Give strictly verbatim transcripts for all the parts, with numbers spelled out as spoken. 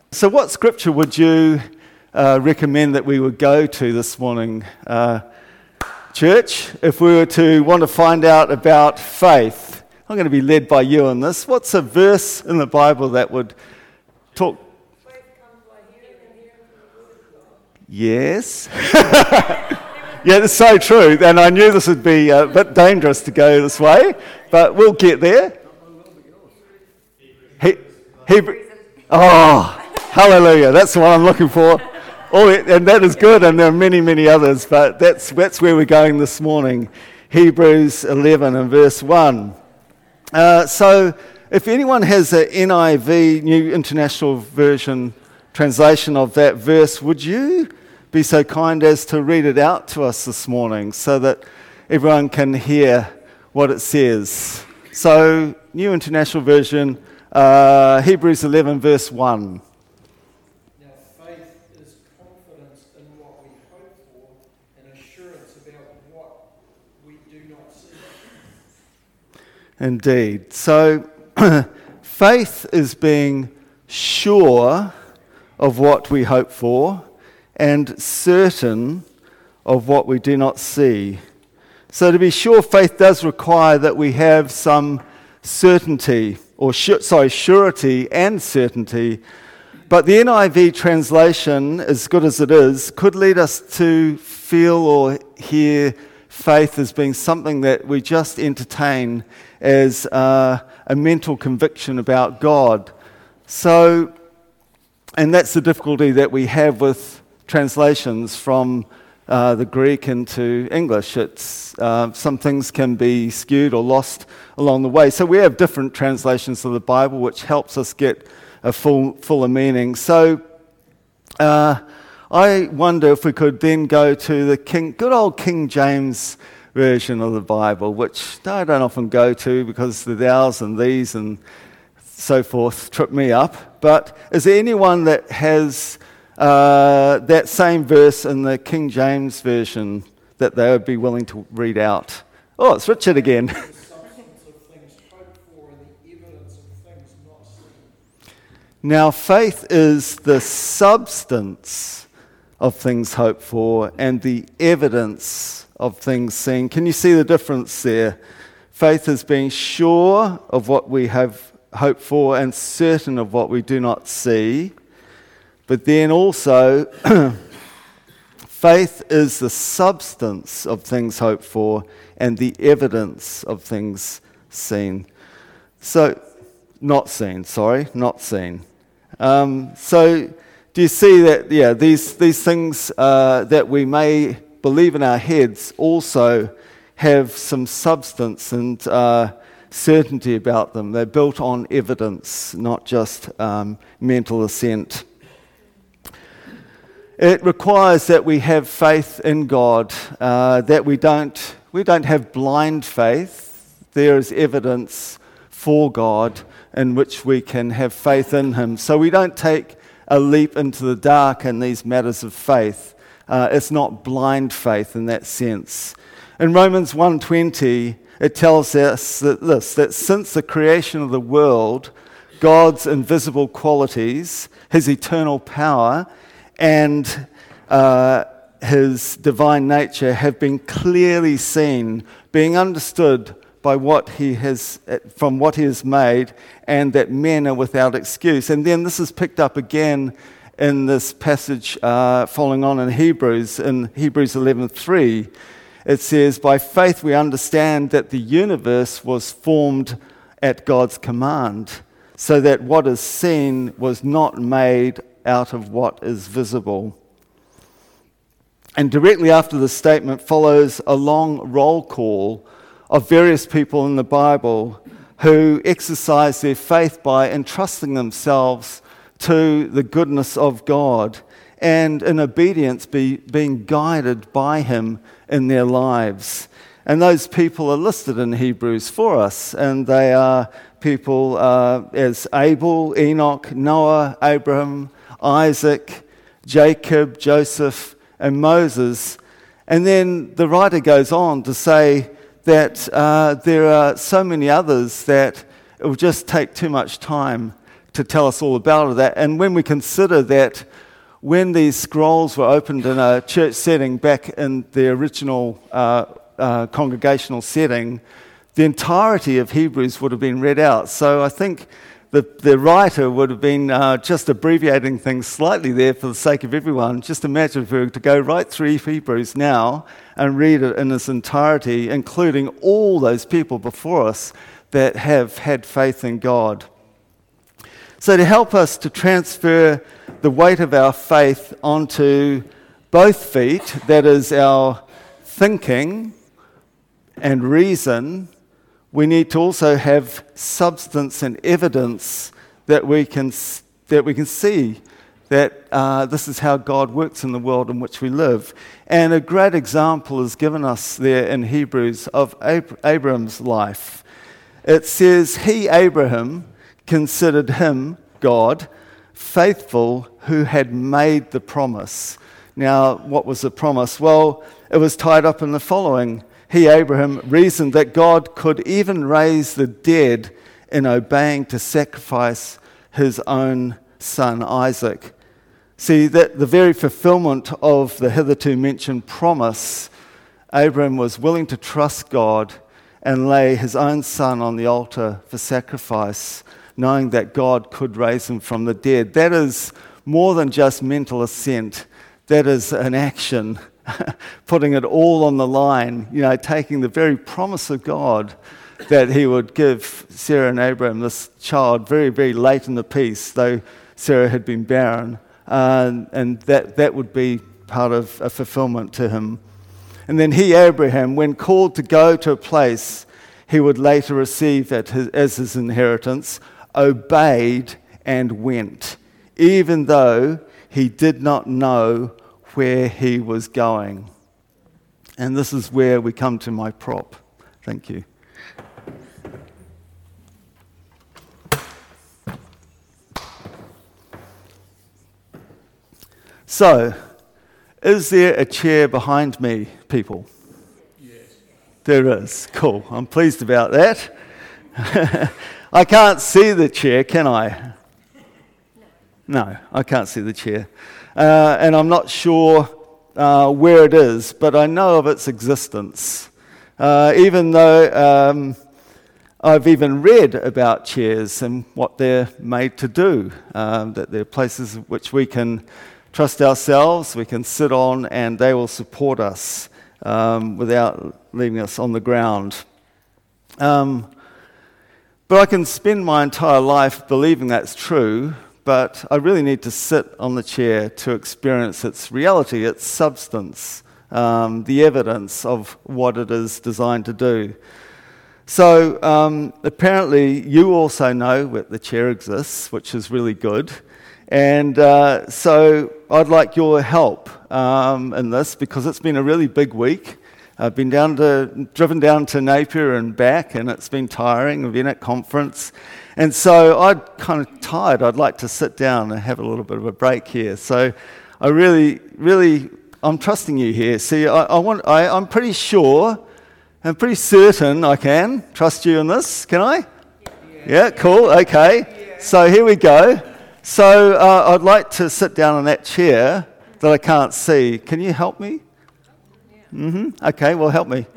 So what scripture would you uh, recommend that we would go to this morning, uh, church, if we were to want to find out about faith? I'm going to be led by you on this. What's a verse in the Bible that would talk? Yes. Yeah, it's so true. And I knew this would be a bit dangerous to go this way, but we'll get there. He, Hebrew. Oh, hallelujah. That's the one I'm looking for. Oh, and that is good, and there are many, many others, but that's that's where we're going this morning. Hebrews eleven and verse one. Uh, so if anyone has an N I V, New International Version, translation of that verse, would you be so kind as to read it out to us this morning so that everyone can hear what it says? So, New International Version, uh, Hebrews eleven, verse one. Now, faith is confidence in what we hope for and assurance about what we do not see. Indeed. So, faith is being sure of what we hope for and certain of what we do not see. So to be sure, faith does require that we have some certainty, or sh- sorry, surety and certainty. But the N I V translation, as good as it is, could lead us to feel or hear faith as being something that we just entertain as uh, a mental conviction about God. So, and that's the difficulty that we have with translations from uh, the Greek into English. It's uh, some things can be skewed or lost along the way. So we have different translations of the Bible, which helps us get a full fuller meaning. So uh, I wonder if we could then go to the King, good old King James version of the Bible, which I don't often go to because the thous and these and so forth trip me up. But is there anyone that has uh, that same verse in the King James version that they would be willing to read out? Oh, it's Richard again. The substance of things hoped for and the evidence of things not seen. Now, faith is the substance of things hoped for and the evidence of things seen. Can you see the difference there? Faith is being sure of what we have hope for and certain of what we do not see. But then also, faith is the substance of things hoped for and the evidence of things seen. So, not seen, sorry, not seen. Um, so, do you see that, yeah, these, these things uh, that we may believe in our heads also have some substance and uh, certainty about them. They're built on evidence, not just um, mental assent. It requires that we have faith in God, uh, that we don't we don't have blind faith. There is evidence for God in which we can have faith in Him. So we don't take a leap into the dark in these matters of faith. Uh, it's not blind faith in that sense. In Romans one twenty, it tells us that this, that since the creation of the world, God's invisible qualities, His eternal power, and uh, His divine nature have been clearly seen, being understood by what He has, from what He has made, and that men are without excuse. And then this is picked up again in this passage uh, following on in Hebrews, in Hebrews eleven three. It says, by faith we understand that the universe was formed at God's command, so that what is seen was not made out of what is visible. And directly after the statement follows a long roll call of various people in the Bible who exercise their faith by entrusting themselves to the goodness of God and in obedience be, being guided by Him in their lives. And those people are listed in Hebrews for us, and they are people uh, as Abel, Enoch, Noah, Abraham, Isaac, Jacob, Joseph, and Moses. And then the writer goes on to say that uh, there are so many others that it will just take too much time to tell us all about that. And when we consider that when these scrolls were opened in a church setting back in the original uh, uh, congregational setting, the entirety of Hebrews would have been read out. So I think the, the writer would have been uh, just abbreviating things slightly there for the sake of everyone. Just imagine if we were to go right through Hebrews now and read it in its entirety, including all those people before us that have had faith in God. So to help us to transfer the weight of our faith onto both feet, that is our thinking and reason, we need to also have substance and evidence that we can that we can see that uh, this is how God works in the world in which we live. And a great example is given us there in Hebrews of Ab- Abraham's life. It says, he, Abraham, considered him, God, faithful who had made the promise. Now, what was the promise? Well, it was tied up in the following. He, Abraham, reasoned that God could even raise the dead in obeying to sacrifice his own son, Isaac. See, that the very fulfillment of the hitherto mentioned promise, Abraham was willing to trust God and lay his own son on the altar for sacrifice, knowing that God could raise him from the dead. That is more than just mental assent. That is an action, putting it all on the line, you know, taking the very promise of God that he would give Sarah and Abraham this child very, very late in the piece, though Sarah had been barren, uh, and that, that would be part of a fulfillment to him. And then he, Abraham, when called to go to a place he would later receive at his, as his inheritance, obeyed and went, even though he did not know where he was going. And this is where we come to my prop. Thank you. So, is there a chair behind me, people? Yes. There is. Cool. I'm pleased about that. I can't see the chair, can I? No, I can't see the chair. Uh, and I'm not sure uh, where it is, but I know of its existence. Uh, even though um, I've even read about chairs and what they're made to do, um, that they're places which we can trust ourselves, we can sit on, and they will support us um, without leaving us on the ground. Um, but I can spend my entire life believing that's true, but I really need to sit on the chair to experience its reality, its substance, um, the evidence of what it is designed to do. So um, apparently you also know that the chair exists, which is really good. And uh, so I'd like your help um, in this, because it's been a really big week. I've been down to, driven down to Napier and back, and it's been tiring. I've been at conference. And so I'm kind of tired. I'd like to sit down and have a little bit of a break here. So I really, really, I'm trusting you here. See, I, I want, I, I'm pretty sure, I'm pretty certain I can trust you in this. Can I? Yeah, yeah cool, okay. Yeah. So here we go. So uh, I'd like to sit down on that chair that I can't see. Can you help me? Mm-hmm. Okay, well, help me.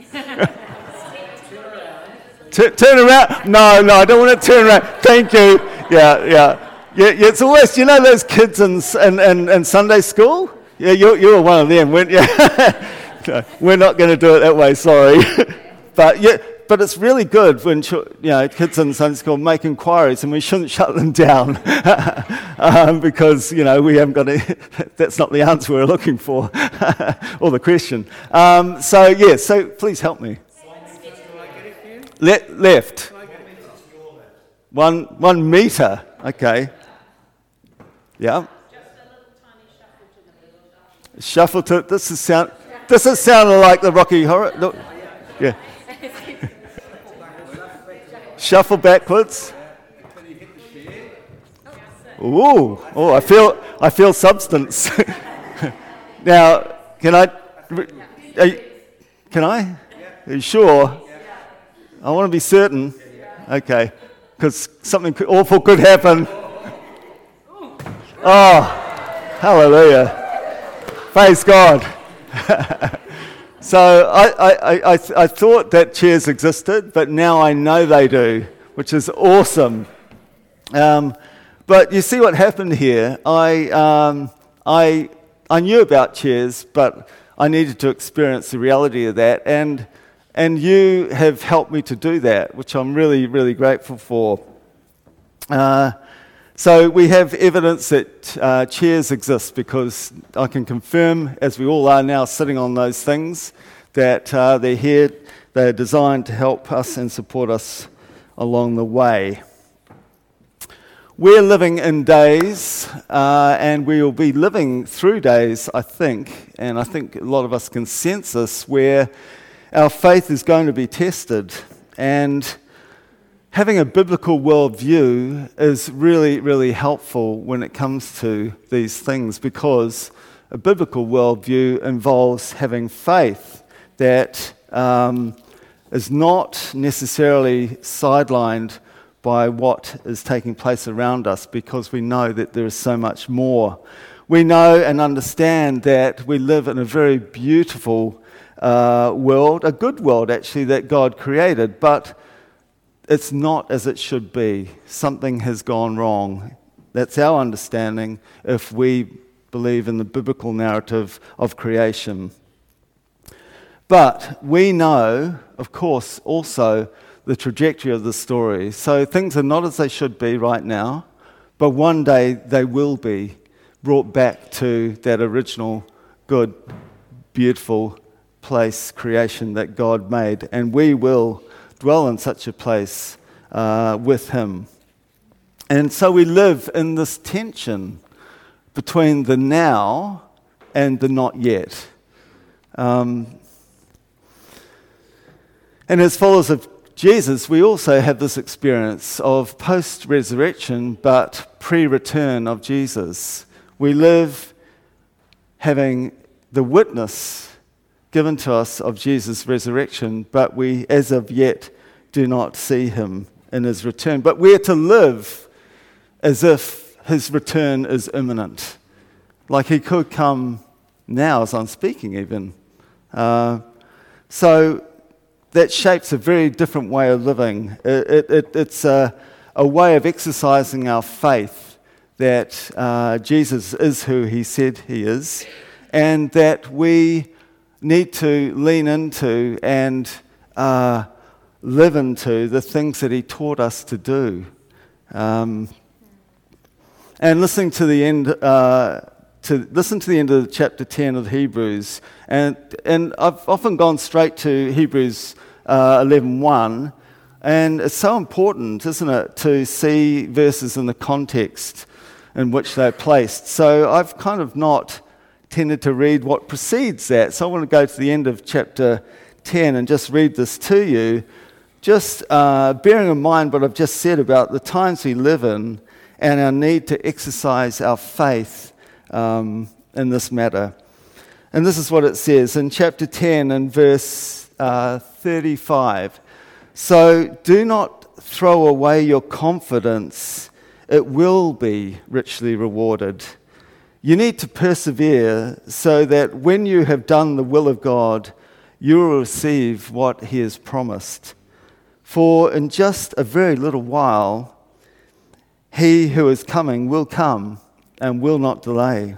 T- turn around. No, no, I don't want to turn around. Thank you. Yeah, yeah. Yeah, yeah, it's always, you know those kids in, in, in, in Sunday school? Yeah, you you were one of them, weren't you? No, we're not going to do it that way, sorry. But yeah, but it's really good when, you know, kids in Sunday school make inquiries, and we shouldn't shut them down um, because, you know, we haven't got a, that's not the answer we're looking for, or the question. Um, so, yeah, so please help me. Le- left. One one meter. Okay. Yeah. Shuffle to. This is sound. This is sounding like the Rocky Horror. Look. Yeah. Shuffle backwards. Ooh. Oh, I feel. I feel substance. Now, can I? Are you, can I? Are you sure? I want to be certain. Okay, because something awful could happen. Oh, hallelujah. Praise God. So I, I, I, I thought that chairs existed, but now I know they do, which is awesome. Um, but you see what happened here. I, um, I, I knew about chairs, but I needed to experience the reality of that, and and you have helped me to do that, which I'm really, really grateful for. Uh, So we have evidence that uh, chairs exist, because I can confirm, as we all are now sitting on those things, that uh, they're here, they're designed to help us and support us along the way. We're living in days, uh, and we will be living through days, I think, and I think a lot of us can sense this, where our faith is going to be tested. And having a biblical worldview is really, really helpful when it comes to these things, because a biblical worldview involves having faith that um, is not necessarily sidelined by what is taking place around us, because we know that there is so much more. We know and understand that we live in a very beautiful uh, world, a good world actually, that God created, but it's not as it should be. Something has gone wrong. That's our understanding if we believe in the biblical narrative of creation. But we know, of course, also the trajectory of the story. So things are not as they should be right now, but one day they will be brought back to that original good, beautiful place, creation that God made, and we will dwell in such a place uh, with him. And so we live in this tension between the now and the not yet. Um, and as followers of Jesus, we also have this experience of post-resurrection but pre-return of Jesus. We live having the witness given to us of Jesus' resurrection, but we, as of yet, do not see him in his return. But we are to live as if his return is imminent. Like he could come now as I'm speaking even. Uh, so that shapes a very different way of living. It, it, it's a, a way of exercising our faith that uh, Jesus is who he said he is, and that we need to lean into and uh, live into the things that he taught us to do. Um, and listening to the end, uh, to listen to the end of chapter ten of Hebrews, and and I've often gone straight to Hebrews uh, eleven one, and it's so important, isn't it, to see verses in the context in which they're placed. So I've kind of not tended to read what precedes that. So I want to go to the end of chapter ten and just read this to you, just uh, bearing in mind what I've just said about the times we live in and our need to exercise our faith um, in this matter. And this is what it says in chapter ten and verse uh, thirty-five. So do not throw away your confidence, it will be richly rewarded. You need to persevere so that when you have done the will of God, you will receive what he has promised. For in just a very little while, he who is coming will come and will not delay.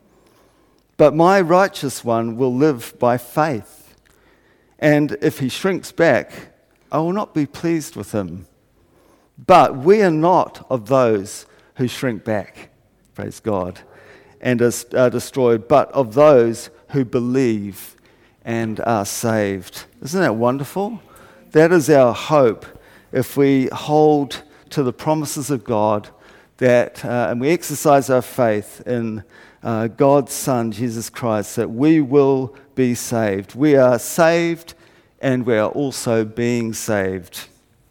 But my righteous one will live by faith. And if he shrinks back, I will not be pleased with him. But we are not of those who shrink back, praise God, and are destroyed, but of those who believe and are saved. Isn't that wonderful? That is our hope if we hold to the promises of God, that uh, and we exercise our faith in uh, God's Son, Jesus Christ, that we will be saved. We are saved and we are also being saved.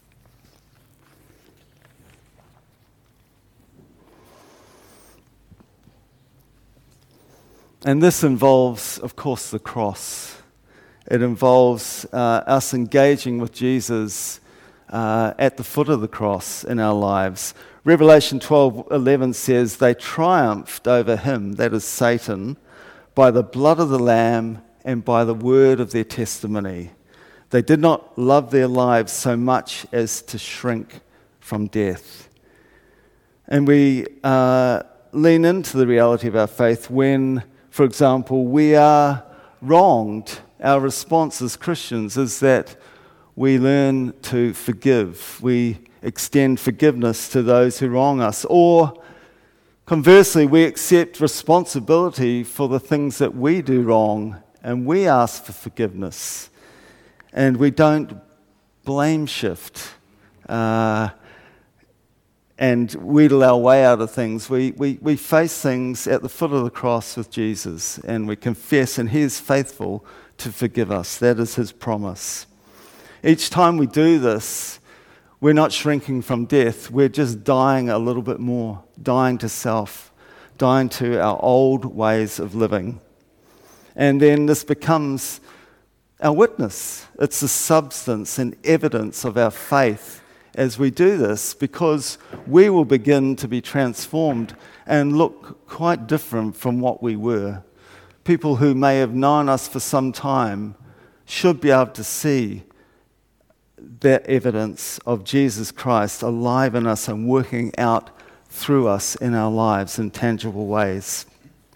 And this involves, of course, the cross. It involves uh, us engaging with Jesus uh, at the foot of the cross in our lives. Revelation twelve eleven says, they triumphed over him, that is Satan, by the blood of the Lamb and by the word of their testimony. They did not love their lives so much as to shrink from death. And we uh, lean into the reality of our faith when, for example, we are wronged. Our response as Christians is that we learn to forgive. We extend forgiveness to those who wrong us. Or conversely, we accept responsibility for the things that we do wrong and we ask for forgiveness. And we don't blame shift uh, and wheedle our way out of things. We, we, we face things at the foot of the cross with Jesus, and we confess, and he is faithful to forgive us. That is his promise. Each time we do this, we're not shrinking from death. We're just dying a little bit more, dying to self, dying to our old ways of living. And then this becomes our witness. It's the substance and evidence of our faith as we do this, because we will begin to be transformed and look quite different from what we were. People who may have known us for some time should be able to see that evidence of Jesus Christ alive in us and working out through us in our lives in tangible ways.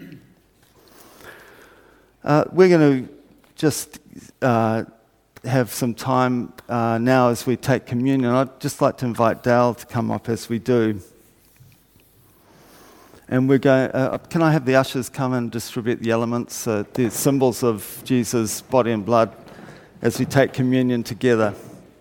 Uh, we're going to just uh, have some time uh, now as we take communion. I'd just like to invite Dale to come up as we do. And we're going. Uh, can I have the ushers come and distribute the elements, uh, the symbols of Jesus' body and blood, as we take communion together?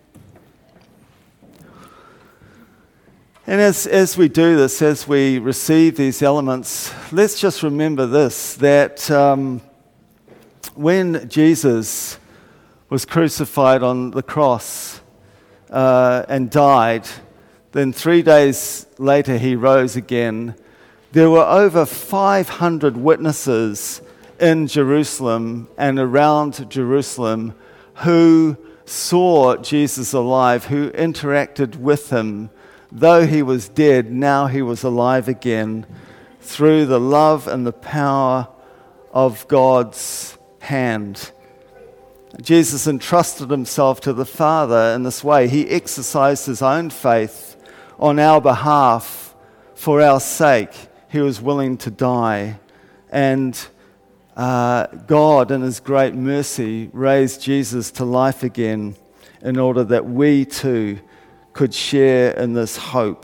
And as, as we do this, as we receive these elements, let's just remember this, that um, when Jesus was crucified on the cross uh, and died, then three days later he rose again. There were over five hundred witnesses in Jerusalem and around Jerusalem who saw Jesus alive, who interacted with him. Though he was dead, now he was alive again through the love and the power of God's hand. Jesus entrusted himself to the Father in this way. He exercised his own faith on our behalf for our sake. He was willing to die. And uh, God, in his great mercy, raised Jesus to life again in order that we too could share in this hope.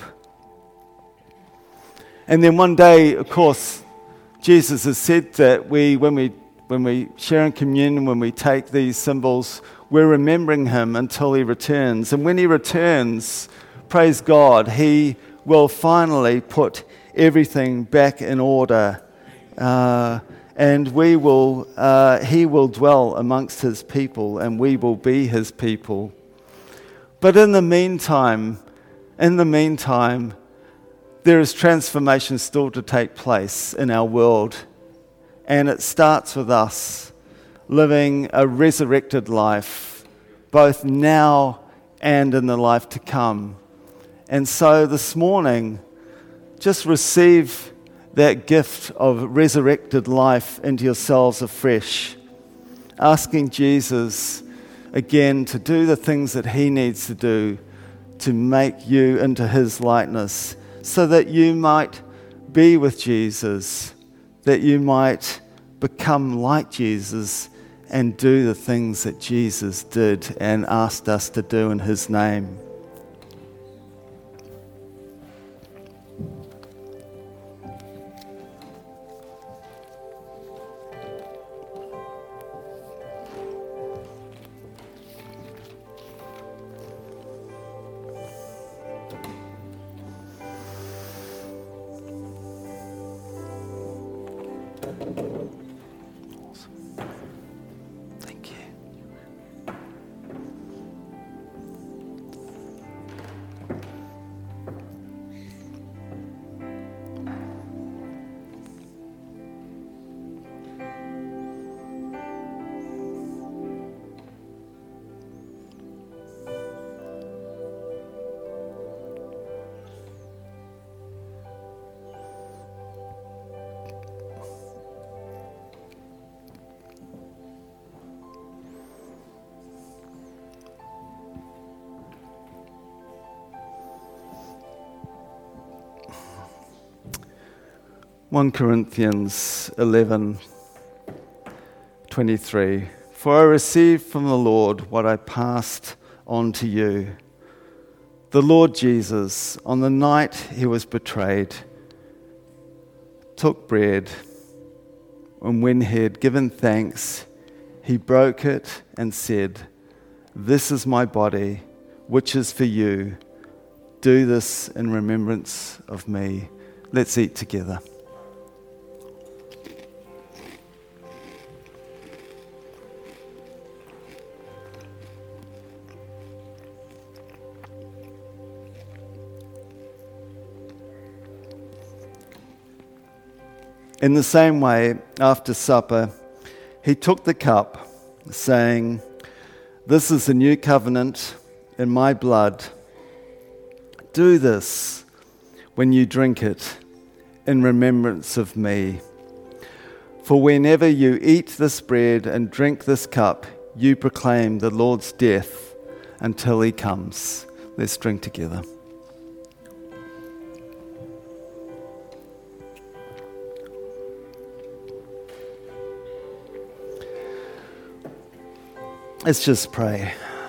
And then one day, of course, Jesus has said that we, when we when we share in communion, when we take these symbols, we're remembering him until he returns. And when he returns, praise God, he will finally put everything back in order, uh, and we will. Uh, he will dwell amongst his people, and we will be his people. But in the meantime, in the meantime, there is transformation still to take place in our world. And it starts with us living a resurrected life, both now and in the life to come. And so this morning, just receive that gift of resurrected life into yourselves afresh, asking Jesus again to do the things that he needs to do to make you into his likeness, so that you might be with Jesus, that you might become like Jesus and do the things that Jesus did and asked us to do in his name. Thank you. First Corinthians eleven twenty-three. For I received from the Lord what I passed on to you. The Lord Jesus, on the night he was betrayed, took bread, and when he had given thanks, he broke it and said, "This is my body, which is for you. Do this in remembrance of me." Let's eat together. In the same way, after supper, he took the cup, saying, "This is the new covenant in my blood. Do this when you drink it in remembrance of me. For whenever you eat this bread and drink this cup, you proclaim the Lord's death until he comes." Let's drink together. Let's just pray.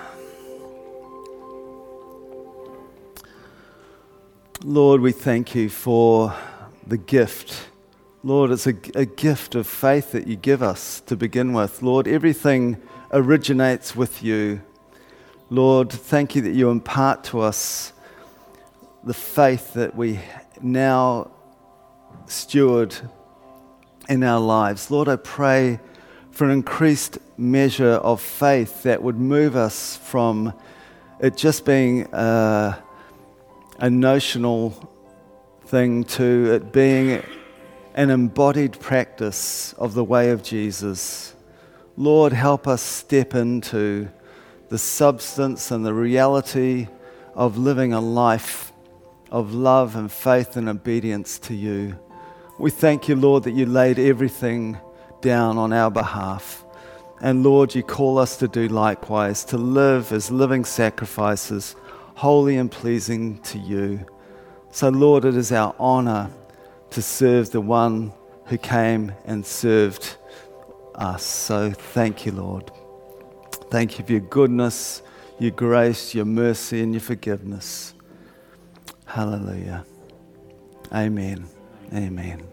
Lord, we thank you for the gift. Lord, it's a, a gift of faith that you give us to begin with. Lord, everything originates with you. Lord, thank you that you impart to us the faith that we now steward in our lives. Lord, I pray for an increased measure of faith that would move us from it just being a, a notional thing to it being an embodied practice of the way of Jesus. Lord, help us step into the substance and the reality of living a life of love and faith and obedience to you. We thank you, Lord, that you laid everything down on our behalf. And Lord, you call us to do likewise, to live as living sacrifices, holy and pleasing to you. So Lord, it is our honor to serve the one who came and served us. So thank you, Lord. Thank you for your goodness, your grace, your mercy, and your forgiveness. Hallelujah. Amen. Amen.